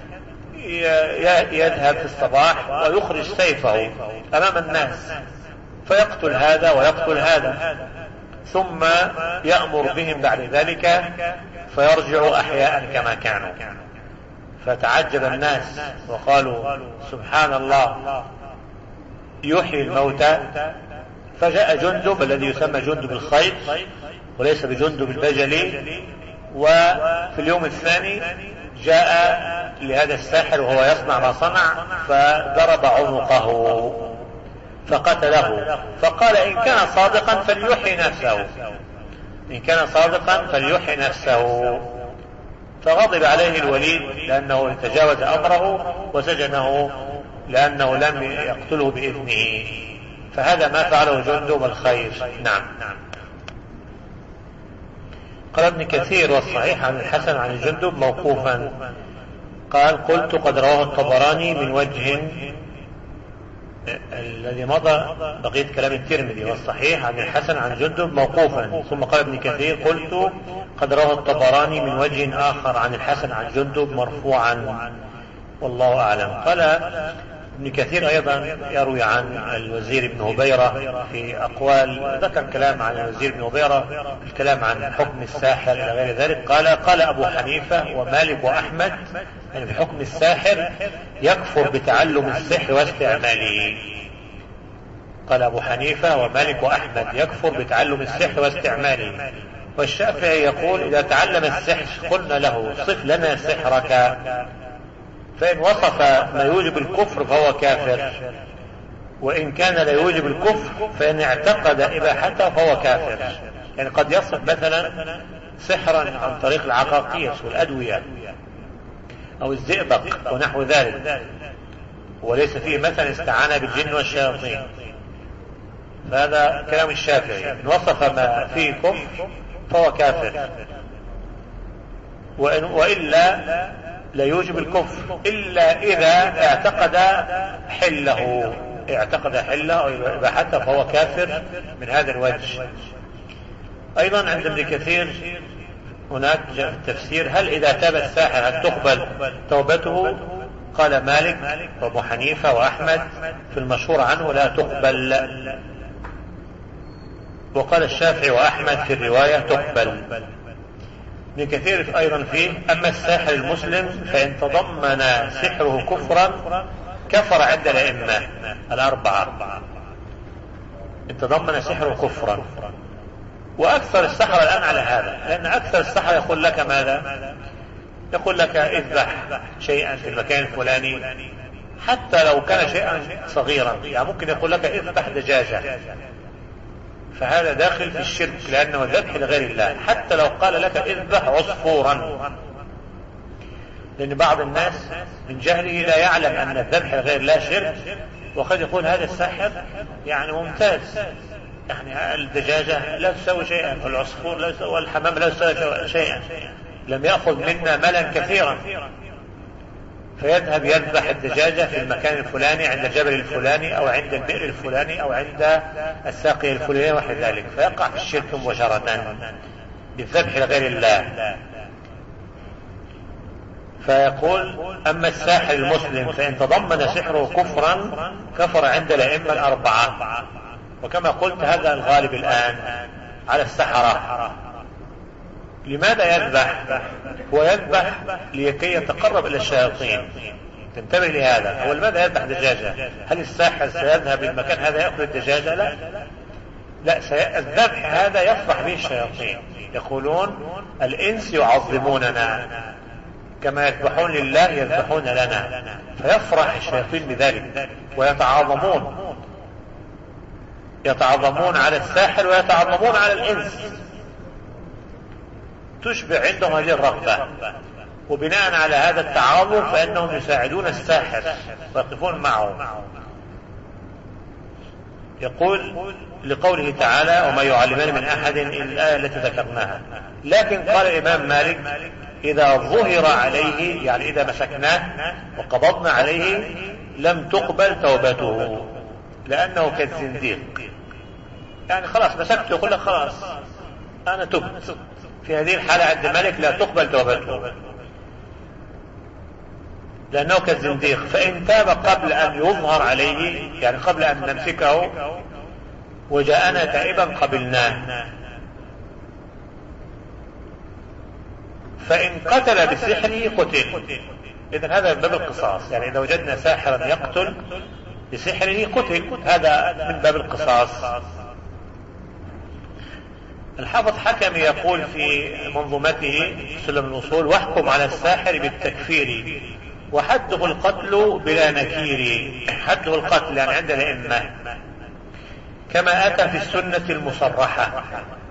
يذهب في الصباح ويخرج سيفه أمام الناس فيقتل هذا ويقتل هذا، ثم يأمر بهم بعد ذلك فيرجعوا أحياء كما كانوا. فتعجب الناس وقالوا سبحان الله يحيي الموتى. فجاء جندب الذي يسمى جندب الخيط وليس بجندب البجلي، وفي اليوم الثاني جاء لهذا الساحر وهو يصنع ما صنع فضرب عنقه فقتله. فقال إن كان صادقا فليحيي نفسه، إن كان صادقا فليحيي نفسه. فغضب عليه الوليد لأنه تجاوز أمره وسجنه لأنه لم يقتله بإذنه. فهذا ما فعله جندب الخير. نعم. قال ابن كثير والصحيح عن الحسن عن الجندب موقوفا قال قلت قد رواه الطبراني من وجه الذي مضى بقية كلام الترمذي، والصحيح عن الحسن عن جندب موقوفا. ثم قال ابن كثير قلت قد رواه الطبراني من وجه آخر عن الحسن عن جندب مرفوعا والله أعلم. قال ابن كثير أيضا يروي عن الوزير بن هبيرة في أقوال، ذكر كلام عن الوزير بن هبيرة الكلام عن حكم الساحر إلى غير ذلك. قال قال أبو حنيفة ومالك وأحمد يعني في حكم الساحر يكفر بتعلم السحر واستعماله. قال أبو حنيفة ومالك وأحمد يكفر بتعلم السحر واستعماله. والشافعي يقول إذا تعلم السحر قلنا له صف لنا سحرك، فإن وصف ما يوجب الكفر فهو كافر، وإن كان لا يوجب الكفر فإن اعتقد إباحته فهو كافر. يعني قد يصف مثلا سحرا عن طريق العقاقير والأدوية أو الزئبق ونحو ذلك، وليس فيه مثلا استعانة بالجن والشياطين. فهذا كلام الشافعي، إن وصف ما فيه كفر فهو كافر، وإن وإلا لا يوجب الكفر إلا إذا اعتقد حله اعتقد حله أو إباحته فهو كافر من هذا الوجه. أيضا عند ابن كثير هناك في التفسير: هل إذا تاب الساحر هل تقبل توبته؟ قال مالك وابو حنيفة وأحمد في المشهور عنه لا تقبل، وقال الشافعي وأحمد في الرواية تقبل. ابن كثير أيضا فيه: أما الساحر المسلم فإن تضمن سحره كفرا كفر عند الأئمة الأربعة، إن تضمن سحره كفرا. وأكثر السحرة الآن على هذا، لأن أكثر السحرة يقول لك ماذا؟ يقول لك اذبح شيئا في المكان الفلاني، حتى لو كان شيئا صغيرا، يعني ممكن يقول لك اذبح دجاجة، فهذا داخل في الشرك لأنه ذبح لغير الله. حتى لو قال لك اذبح عصفورا، لأن بعض الناس من جهله لا يعلم أن الذبح لغير الله شرك، وقد يقول هذا الساحر يعني ممتاز، يعني الدجاجة لا تسوي شيئا، والعصفور لا تسوي، والحمام لا تسوي شيئا، لم يأخذ منا مالا كثيرا، فيذهب يذبح الدجاجة في المكان الفلاني عند الجبل الفلاني أو عند البئر الفلاني أو عند الساقية الفلانية وحي ذلك، فيقع في الشرك مباشرة بالذبح لغير الله. فيقول: أما الساحر المسلم فإن تضمن سحره كفرا كفر عند الأئمة الأربعة. وكما قلت هذا الغالب الآن على السحرة. لماذا يذبح؟ هو يذبح لكي يتقرب إلى الشياطين، تنتبه لهذا. هو لماذا يذبح دجاجة؟ هل الساحر سيذهب للمكان هذا يأكل الدجاجة؟ لا لا، الذبح هذا يفرح به الشياطين، يقولون الإنس يعظموننا كما يذبحون لله يذبحون لنا، فيفرح الشياطين بذلك ويتعاظمون يتعظمون على الساحر ويتعظمون على الإنس، تشبع عندهم هذه الرغبة، وبناء على هذا التعاظم فإنهم يساعدون الساحر ويقفون معه. يقول لقوله تعالى: وما يعلمان من أحد إلا الآية التي ذكرناها. لكن قال الإمام مالك: إذا ظهر عليه، يعني إذا مسكناه وقبضنا عليه لم تقبل توبته، لأنه كالزنديق، يعني خلاص مسكته يقول لك خلاص أنا تبت، في هذه الحالة عند مالك لا تقبل توبته لأنه كالزنديق. فإن تاب قبل أن يظهر عليه، يعني قبل أن نمسكه، وجاءنا تائبا قبلناه. فإن قتل بسحره قتل، إذن هذا من باب القصاص، يعني إذا وجدنا ساحرا يقتل بسحره قتل، هذا من باب القصاص. الحافظ حكم يقول في منظومته سلم الوصول: واحكم على الساحر بالتكفير وحده القتل بلا نكير. حده القتل يعني عند الأئمة، كما أتى في السنة المصرحة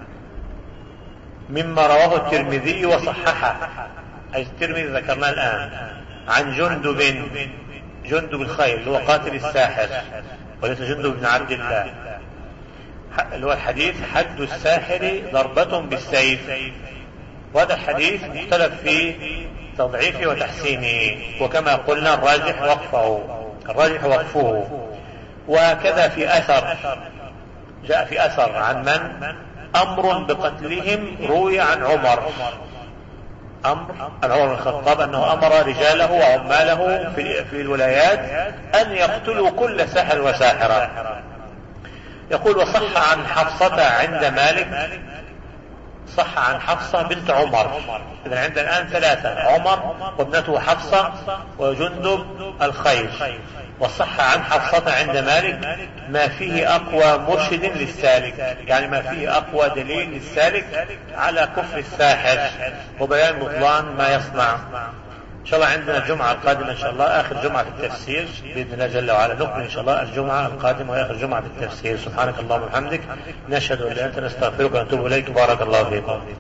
مما رواه الترمذي وصححه، أي الترمذي ذكرناه الآن، عن جندب جندب الخيل هو قاتل الساحر، وليس جندب بن عبد الله، اللي هو الحديث: حد الساحر ضربة بالسيف. وهذا الحديث مختلف في تضعيفه وتحسينه، وكما قلنا الراجح وقفه الراجح وقفه. وكذا في أثر، جاء في أثر عن من أمر بقتلهم روي عن عمر، أمر عن عمر بن الخطاب أنه أمر رجاله وعماله في الولايات أن يقتلوا كل ساحر وساحرة. يقول: وصح عن حفصة عند مالك، صح عن حفصة بنت عمر. إذا عندنا الآن ثلاثة: عمر وابنته حفصة وجندب الخيل. وصح عن حفصة عند مالك ما فيه أقوى مرشد للسالك، يعني ما فيه أقوى دليل للسالك على كفر الساحر وبيان بطلان ما يصنع. إن شاء الله عندنا الجمعة القادمة إن شاء الله آخر جمعة في التفسير بإذن الله جل وعلا، نكمل إن شاء الله الجمعة القادمة وآخر جمعة في التفسير. سبحانك اللهم وبحمدك، نشهد أن لا إله إلا أنت، نستغفرك ونتوب إليك. بارك الله فيكم.